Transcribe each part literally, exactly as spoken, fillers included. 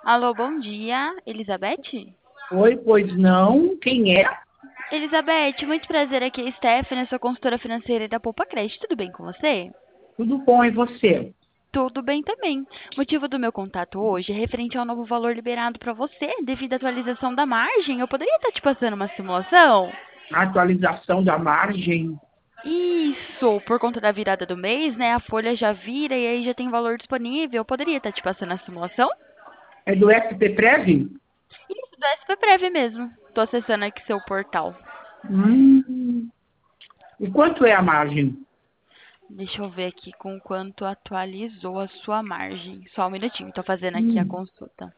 Alô, bom dia, Elizabeth? Oi, pois não. Quem é? Elizabeth, muito prazer, aqui é a Stephanie, sua consultora financeira da Poupa Crédito, tudo bem com você? Tudo bom, e você? Tudo bem também. O motivo do meu contato hoje é referente ao novo valor liberado para você devido à atualização da margem. Eu poderia estar te passando uma simulação? A atualização da margem Isso, por conta da virada do mês, né? A folha já vira e aí já tem valor disponível. Eu poderia estar te passando a simulação? é do S P Prev? Isso, do S P Prev mesmo. Estou acessando aqui seu portal. Hum. E quanto é a margem? Deixa eu ver aqui com quanto atualizou a sua margem. Só um minutinho, estou fazendo aqui a Hum. consulta.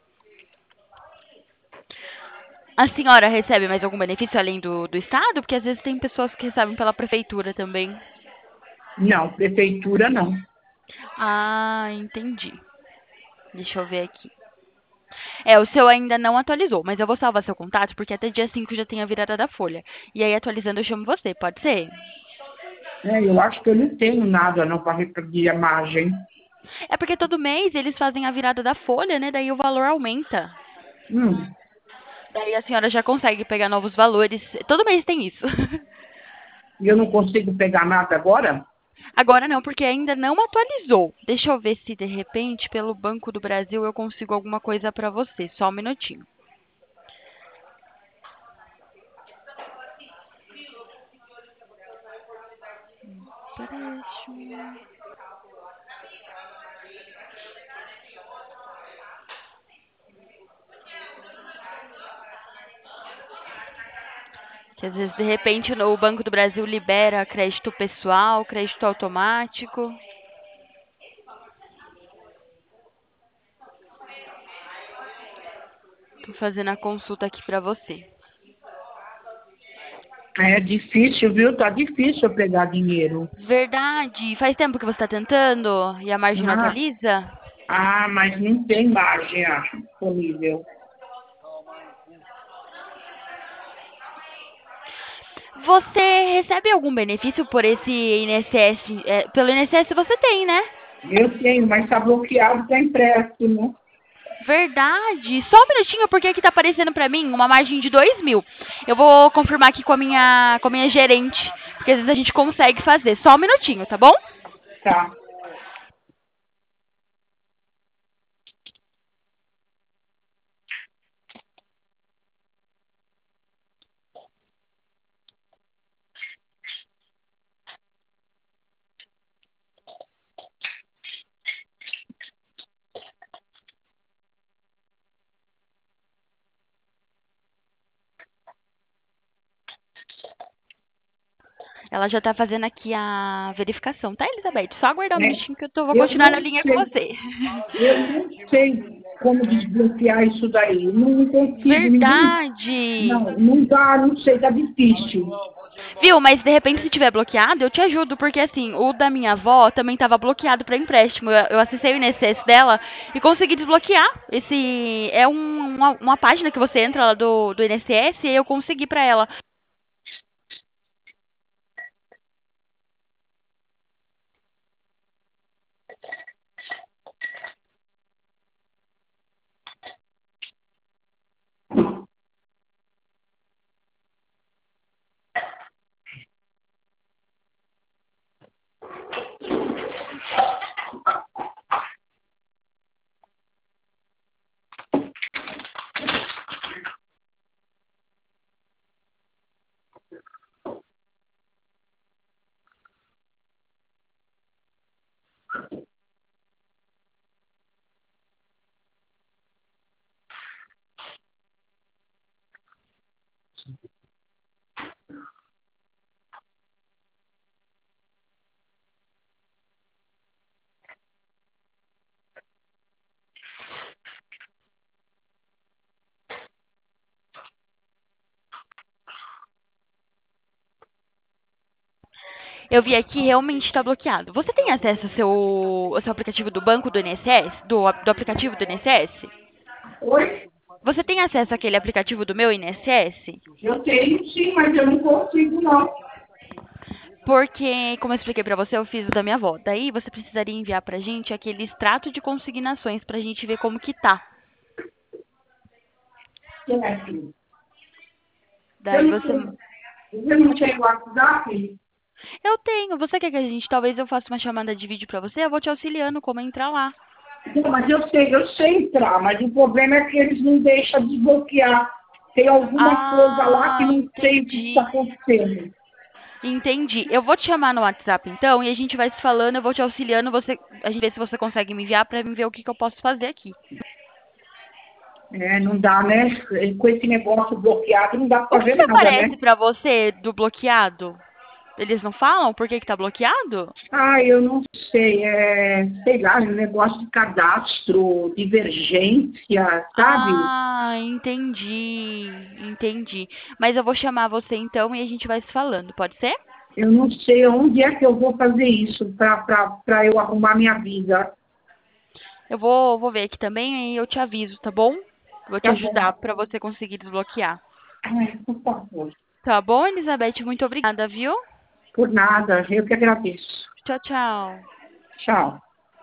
A senhora recebe mais algum benefício além do, do Estado? Porque às vezes tem pessoas que recebem pela prefeitura também. Não, prefeitura não. Ah, entendi. Deixa eu ver aqui. É, o seu ainda não atualizou, mas eu vou salvar seu contato porque até dia cinco já tem a virada da folha. E aí, atualizando, eu chamo você, pode ser? É, eu acho que eu não tenho nada não para repetir a margem. É porque todo mês eles fazem a virada da folha, né? Daí o valor aumenta. Hum. Daí a senhora já consegue pegar novos valores. Todo mês tem isso. E eu não consigo pegar nada agora? Agora não, porque ainda não atualizou. Deixa eu ver se de repente pelo Banco do Brasil eu consigo alguma coisa para você. Só um minutinho. Empréstimo. Que às vezes de repente o Banco do Brasil libera crédito pessoal, crédito automático. Tô fazendo a consulta aqui para você. É difícil, viu? Tá difícil eu pegar dinheiro. Verdade. Faz tempo que você está tentando e a margem não Ah, atualiza? ah, mas não tem margem, acho, disponível. Você recebe algum benefício por esse I N S S? É, pelo I N S S você tem, né? Eu tenho, mas está bloqueado para empréstimo. Verdade. Só um minutinho, porque aqui tá aparecendo pra mim uma margem de dois mil. Eu vou confirmar aqui com a minha, com a minha gerente, porque às vezes a gente consegue fazer. Só um minutinho, tá bom? Tá. Ela já tá fazendo aqui a verificação, tá, Elizabeth? Só aguardar um É, minutinho que eu tô, vou eu continuar na não linha com sei, você. eu não sei como desbloquear isso daí. Não, não consigo, ninguém. Verdade. Não, não dá, não sei, tá difícil. Viu? Mas de repente se tiver bloqueado, eu te ajudo, porque assim, o da minha avó também tava bloqueado para empréstimo. Eu, eu acessei o I N S S dela e consegui desbloquear. Esse é um- uma, uma página que você entra lá do, do I N S S e aí eu consegui para ela. Eu vi aqui realmente está bloqueado. Você tem acesso ao seu, ao seu aplicativo do banco do I N S S? Do, do aplicativo do I N S S? Oi? Você tem acesso àquele aplicativo do meu I N S S? Eu tenho sim, mas eu não consigo, não. Porque, como eu expliquei pra você, eu fiz o da minha avó. Daí você precisaria enviar pra gente aquele extrato de consignações pra gente ver como que tá. Certo. Daí Você você... não tem, você não tem WhatsApp? Eu tenho. Você quer que a gente, talvez eu faça uma chamada de vídeo pra você? Eu vou te auxiliando como entrar lá. Não, mas eu sei, eu sei entrar, mas o problema é que eles não deixam desbloquear. Tem alguma coisa lá que Ah, não sei o que está entendi. acontecendo. Entendi. Eu vou te chamar no WhatsApp então e a gente vai se falando, eu vou te auxiliando, você, a gente vê se você consegue me enviar pra mim ver o que, que eu posso fazer aqui. É, não dá, né? Com esse negócio bloqueado não dá O pra que fazer que nada, aparece né? pra você do bloqueado? Eles não falam por que que tá bloqueado? Ah, eu não sei, é, sei lá, um negócio de cadastro, divergência, sabe? Ah, entendi, entendi. Mas eu vou chamar você então e a gente vai se falando, pode ser? Eu não sei onde é que eu vou fazer isso para eu arrumar minha vida. Eu vou, vou ver aqui também e eu te aviso, tá bom? Vou te Tá bom. ajudar pra você conseguir desbloquear. Ai, por favor. Tá bom, Elizabeth? Muito obrigada, viu? Por nada, eu que agradeço. Tchau, tchau. Tchau.